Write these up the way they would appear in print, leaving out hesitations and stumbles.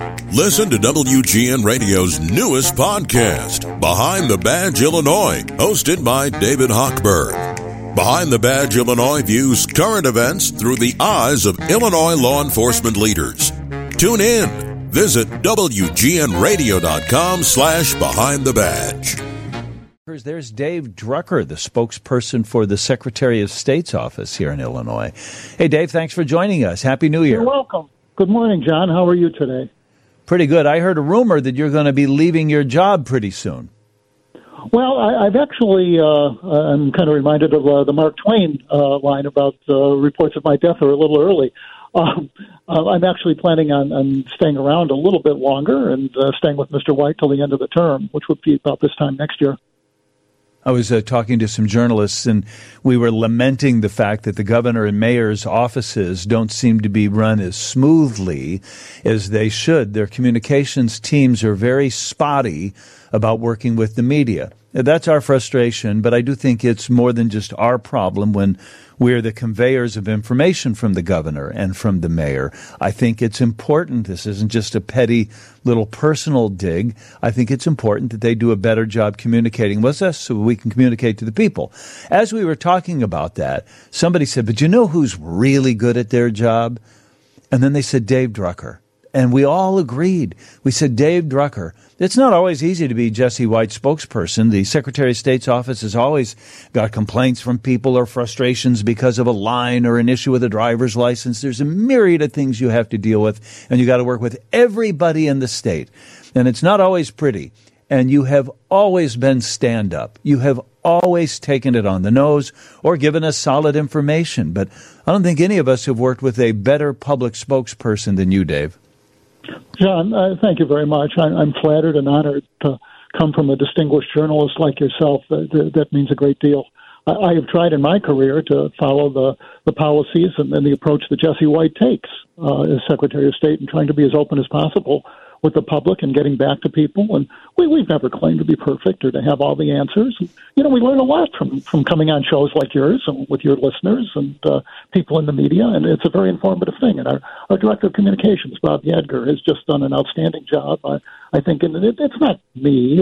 Listen to WGN Radio's newest podcast, Behind the Badge Illinois, hosted by David Hochberg. Behind the Badge Illinois views current events through the eyes of Illinois law enforcement leaders. Tune in. Visit WGNRadio.com/Behind the Badge. There's Dave Drucker, the spokesperson for the Secretary of State's office here in Illinois. Hey, Dave, thanks for joining us. Happy New Year. You're welcome. Good morning, John. How are you today? Pretty good. I heard a rumor that you're going to be leaving your job pretty soon. Well, I've actually, I'm kind of reminded of the Mark Twain line about reports of my death are a little early. I'm actually planning on staying around a little bit longer and staying with Mr. White till the end of the term, which would be about this time next year. I was talking to some journalists, and we were lamenting the fact that the governor and mayor's offices don't seem to be run as smoothly as they should. Their communications teams are very spotty about working with the media. That's our frustration, but I do think it's more than just our problem when we're the conveyors of information from the governor and from the mayor. I think it's important. This isn't just a petty little personal dig. I think it's important that they do a better job communicating with us so we can communicate to the people. As we were talking about that, somebody said, but you know who's really good at their job? And then they said, Dave Drucker. And we all agreed. We said, Dave Drucker. It's not always easy to be Jesse White's spokesperson. The Secretary of State's office has always got complaints from people or frustrations because of a line or an issue with a driver's license. There's a myriad of things you have to deal with, and you got to work with everybody in the state. And it's not always pretty. And you have always been stand-up. You have always taken it on the nose or given us solid information. But I don't think any of us have worked with a better public spokesperson than you, Dave. John, thank you very much. I'm flattered and honored to come from a distinguished journalist like yourself. That means a great deal. I have tried in my career to follow the policies and the approach that Jesse White takes as Secretary of State and trying to be as open as possible with the public and getting back to people. And we've never claimed to be perfect or to have all the answers. And, we learn a lot from coming on shows like yours and with your listeners and people in the media, and it's a very informative thing. And our Director of Communications, Bob Yadger, has just done an outstanding job. I think, and it's not me.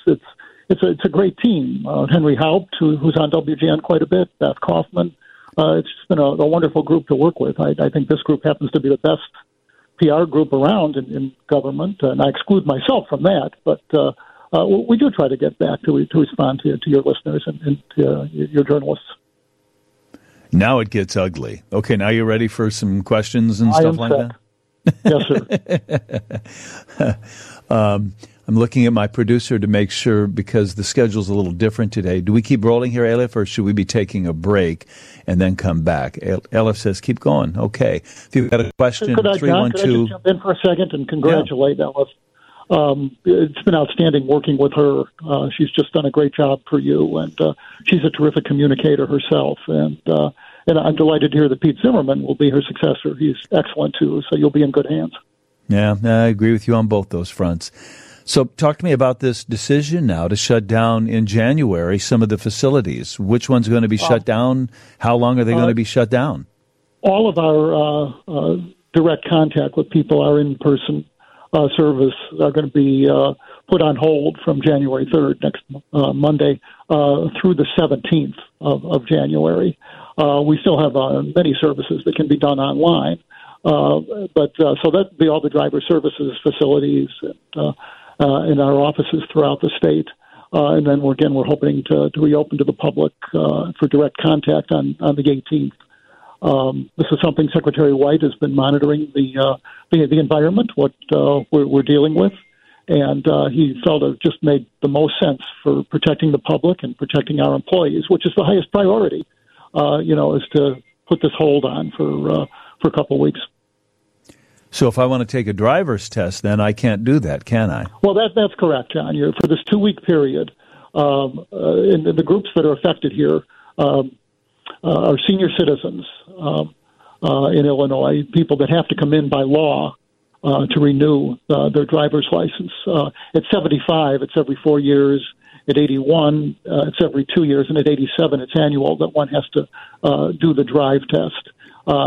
It's a great team. Henry Haupt, who's on WGN quite a bit, Beth Kaufman. It's just been a wonderful group to work with. I think this group happens to be the best PR group around in government, and I exclude myself from that. But we do try to get back to respond to your listeners and to your journalists. Now it gets ugly. Okay, now you're ready for some questions and stuff like that? Yes, sir. I'm looking at my producer to make sure, because the schedule's a little different today. Do we keep rolling here, Elif, or should we be taking a break and then come back? Elif says, keep going. Okay. If you've got a question, could I 312... just jump in for a second and congratulate Elif? It's been outstanding working with her. She's just done a great job for you, and she's a terrific communicator herself. And I'm delighted to hear that Pete Zimmerman will be her successor. He's excellent, too, so you'll be in good hands. Yeah, I agree with you on both those fronts. So talk to me about this decision now to shut down in January some of the facilities. Which one's going to be shut down? How long are they going to be shut down? All of our direct contact with people, our in-person service, are going to be put on hold from January 3rd, next Monday, through the 17th of January. We still have many services that can be done online. But so that'd be all the driver services facilities in our offices throughout the state. And then we're hoping to reopen to the public for direct contact on the 18th. This is something Secretary White has been monitoring the environment, what we're dealing with, and he felt it just made the most sense for protecting the public and protecting our employees, which is the highest priority. Is to put this hold on for a couple of weeks. So if I want to take a driver's test, then I can't do that, can I? Well, that's correct, John. For this 2-week period, in the groups that are affected here are senior citizens in Illinois, people that have to come in by law to renew their driver's license. At 75, it's every 4 years. At 81, it's every 2 years. And at 87, it's annual that one has to do the drive test.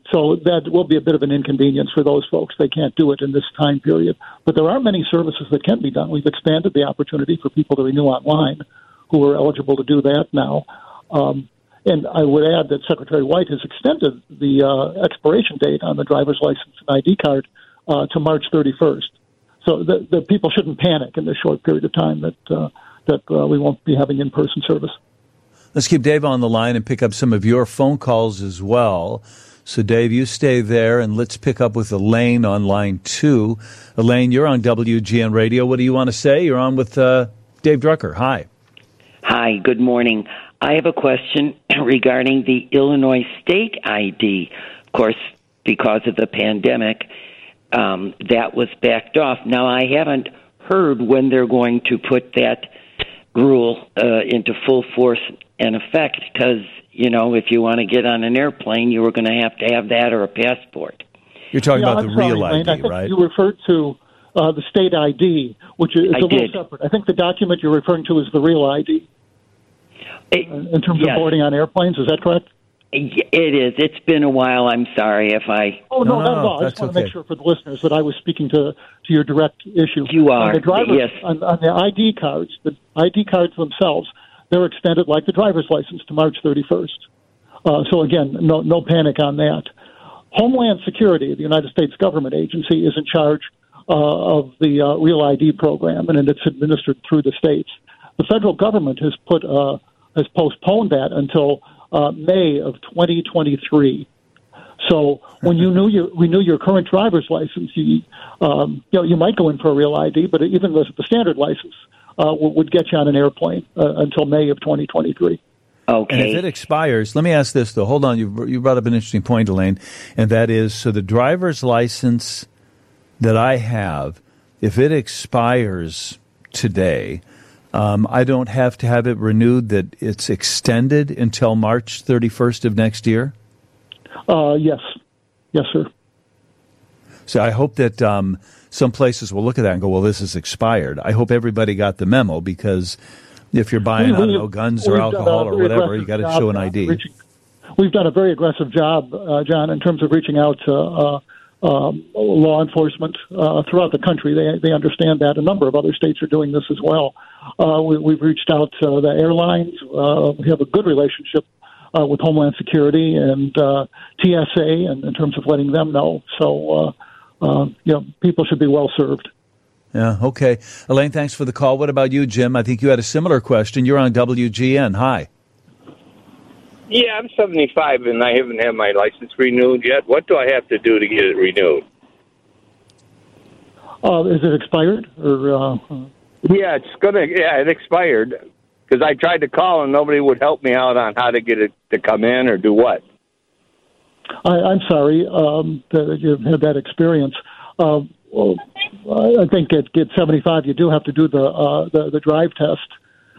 So that will be a bit of an inconvenience for those folks. They can't do it in this time period. But there are many services that can be done. We've expanded the opportunity for people to renew online who are eligible to do that now. And I would add that Secretary White has extended the expiration date on the driver's license and ID card to March 31st. So the people shouldn't panic in this short period of time that we won't be having in-person service. Let's keep Dave on the line and pick up some of your phone calls as well. So, Dave, you stay there, and let's pick up with Elaine on line 2. Elaine, you're on WGN Radio. What do you want to say? You're on with Dave Drucker. Hi. Hi, good morning. I have a question regarding the Illinois state ID. Of course, because of the pandemic, that was backed off. Now, I haven't heard when they're going to put that rule into full force and effect, because, you know, if you want to get on an airplane, you were going to have that or a passport. You're talking about the real Elaine, ID, I think right? You referred to the state ID, which is a little separate. I think the document you're referring to is the real ID. In terms of boarding on airplanes, is that correct? It is. It's been a while. I'm sorry if I... Oh, no, not at all. I just want to make sure for the listeners that I was speaking to your direct issue. You are, on the drivers, yes. On the ID cards, the ID cards themselves, they're extended like the driver's license to March 31st. So, again, no panic on that. Homeland Security, the United States government agency, is in charge of the Real ID program, and it's administered through the states. The federal government has postponed that until May of 2023. So when you renew your current driver's license, you might go in for a Real ID, but even the standard license would get you on an airplane until May of 2023. Okay. And if it expires, let me ask this, though. Hold on. You brought up an interesting point, Elaine, and that is, so the driver's license that I have, if it expires today, I don't have to have it renewed, that it's extended until March 31st of next year? Yes. Yes, sir. So I hope that some places will look at that and go, well, this is expired. I hope everybody got the memo, because if you're buying, guns or alcohol or whatever, you got to show an ID. We've done a very aggressive job, John, in terms of reaching out to law enforcement throughout the country. They understand that. A number of other states are doing this as well. We've reached out to the airlines. We have a good relationship with Homeland Security and TSA, and in terms of letting them know. So, people should be well served. Yeah, okay. Elaine, thanks for the call. What about you, Jim? I think you had a similar question. You're on WGN. Hi. Yeah, I'm 75, and I haven't had my license renewed yet. What do I have to do to get it renewed? Is it expired? Or Yeah, it expired, because I tried to call, and nobody would help me out on how to get it to come in or do what. I'm sorry that you've had that experience. Well, I think at 75, you do have to do the drive test.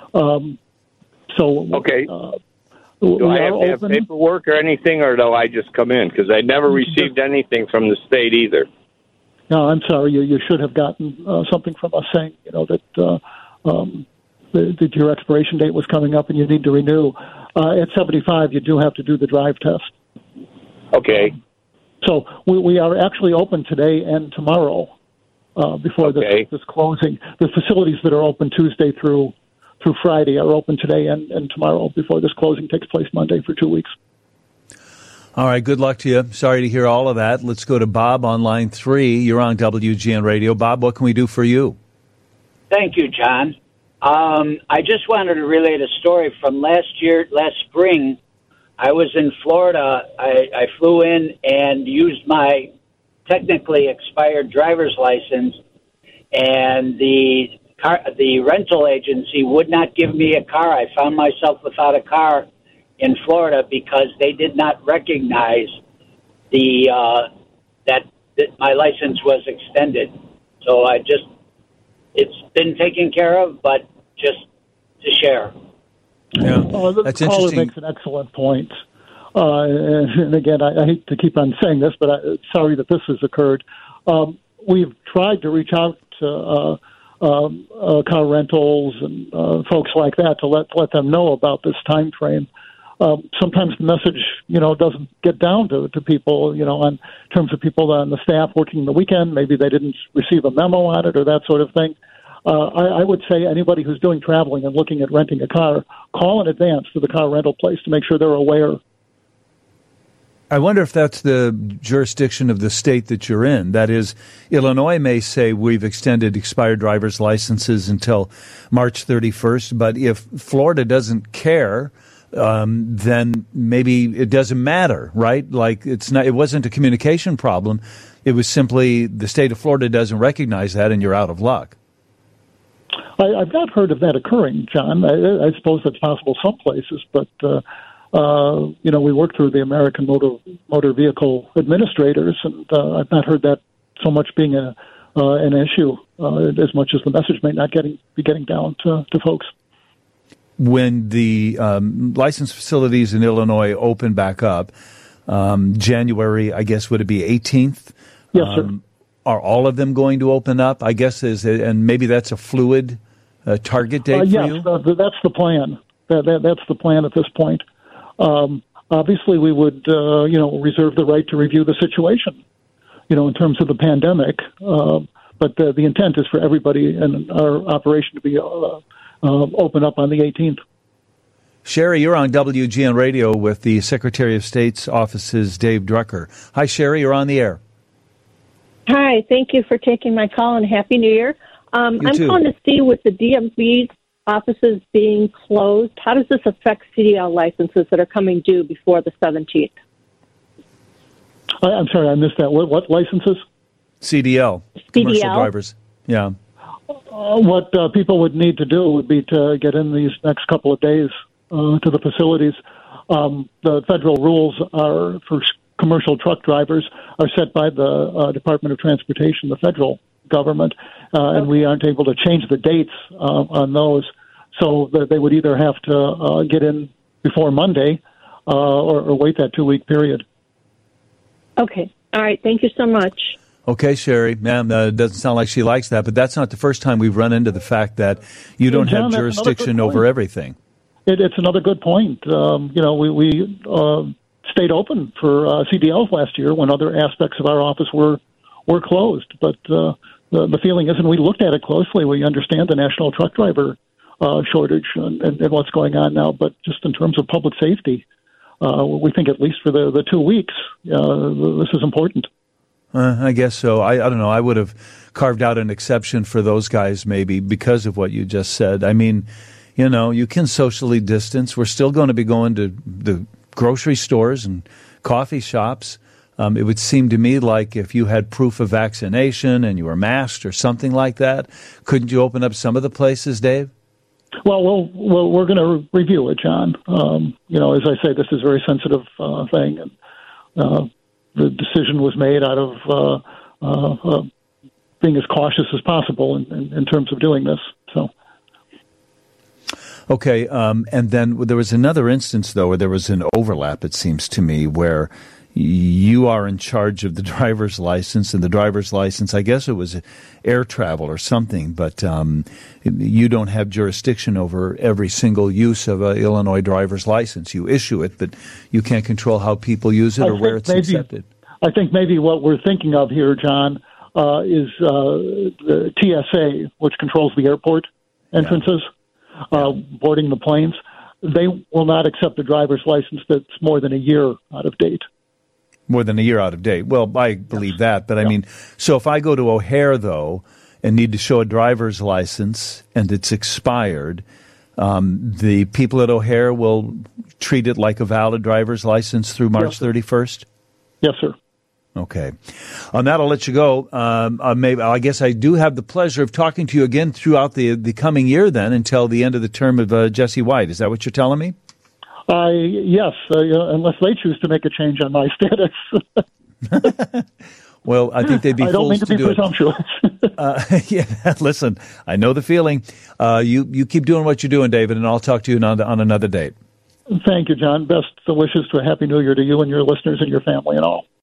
Okay. Do I have to have paperwork or anything, or do I just come in? Because I never received anything from the state either. No, I'm sorry. You should have gotten something from us saying, that your expiration date was coming up and you need to renew. At 75, you do have to do the drive test. Okay. So we are actually open today and tomorrow before this closing. The facilities that are open Tuesday through Friday are open today and tomorrow before this closing takes place Monday for 2 weeks. All right, good luck to you. Sorry to hear all of that. Let's go to Bob on line 3. You're on WGN Radio. Bob, what can we do for you? Thank you, John. I just wanted to relate a story from last spring. I was in Florida. I flew in and used my technically expired driver's license, and the rental agency would not give me a car. I found myself without a car in Florida because they did not recognize that my license was extended. So it's been taken care of, but just to share. Yeah, that's interesting. Caller makes an excellent point. And again, I hate to keep on saying this, but sorry that this has occurred. We've tried to reach out to car rentals and folks like that to let them know about this time frame. sometimes the message, doesn't get down to people, on terms of people on the staff working the weekend. Maybe they didn't receive a memo on it or that sort of thing. I would say anybody who's doing traveling and looking at renting a car, call in advance to the car rental place to make sure they're aware. I wonder if that's the jurisdiction of the state that you're in. That is, Illinois may say we've extended expired driver's licenses until March 31st, but if Florida doesn't care, then maybe it doesn't matter, right? Like it wasn't a communication problem. It was simply the state of Florida doesn't recognize that and you're out of luck. I've not heard of that occurring, John. I suppose that's possible some places, but we work through the American Motor Vehicle Administrators, and I've not heard that so much being an issue as much as the message may not be getting down to folks. When the licensed facilities in Illinois open back up, January, I guess, would it be 18th? Yes, sir. Are all of them going to open up? I guess and maybe that's a fluid target date for yes, you? That's the plan. That's the plan at this point. Obviously, we would, reserve the right to review the situation, in terms of the pandemic. But the intent is for everybody in our operation to be open up on the 18th. Sherry, you're on WGN Radio with the Secretary of State's office's Dave Drucker. Hi, Sherry, you're on the air. Hi, thank you for taking my call and Happy New Year. I'm calling to see with the DMV's offices being closed, how does this affect CDL licenses that are coming due before the 17th? I'm sorry, I missed that. What licenses? CDL. Commercial drivers. Yeah. What people would need to do would be to get in these next couple of days to the facilities. The federal rules are for commercial truck drivers are set by the Department of Transportation, the federal government, and we aren't able to change the dates on those. So that they would either have to get in before Monday or wait that 2-week period. Okay. All right. Thank you so much. Okay, Sherry. Ma'am, it doesn't sound like she likes that, but that's not the first time we've run into the fact that you don't have jurisdiction over everything. It's another good point. We stayed open for CDLs last year when other aspects of our office were closed. But the feeling is, and we looked at it closely, we understand the national truck driver shortage and what's going on now. But just in terms of public safety, we think at least for the 2 weeks, this is important. I guess so. I don't know. I would have carved out an exception for those guys maybe because of what you just said. I mean, you can socially distance. We're still going to be going to the grocery stores and coffee shops. It would seem to me like if you had proof of vaccination and you were masked or something like that, couldn't you open up some of the places, Dave? Well, we're going to review it, John. As I say, this is a very sensitive thing, and the decision was made out of being as cautious as possible in terms of doing this. So. Okay, and then there was another instance, though, where there was an overlap, it seems to me, where you are in charge of the driver's license, and the driver's license, I guess it was air travel or something, but you don't have jurisdiction over every single use of an Illinois driver's license. You issue it, but you can't control how people use it or where it's accepted. I think maybe what we're thinking of here, John, is the TSA, which controls the airport entrances. Boarding the planes, they will not accept a driver's license that's more than a year out of date. More than a year out of date. Well, I believe that. But I mean, so if I go to O'Hare, though, and need to show a driver's license and it's expired, the people at O'Hare will treat it like a valid driver's license through March 31st? Yes, sir. Okay. On that, I'll let you go. Maybe I guess I do have the pleasure of talking to you again throughout the coming year then until the end of the term of Jesse White. Is that what you're telling me? Yes, unless they choose to make a change on my status. Well, I think they'd be fools to do it. I don't mean to be presumptuous. Yeah, listen, I know the feeling. You keep doing what you're doing, David, and I'll talk to you on another date. Thank you, John. Best wishes to a Happy New Year to you and your listeners and your family and all.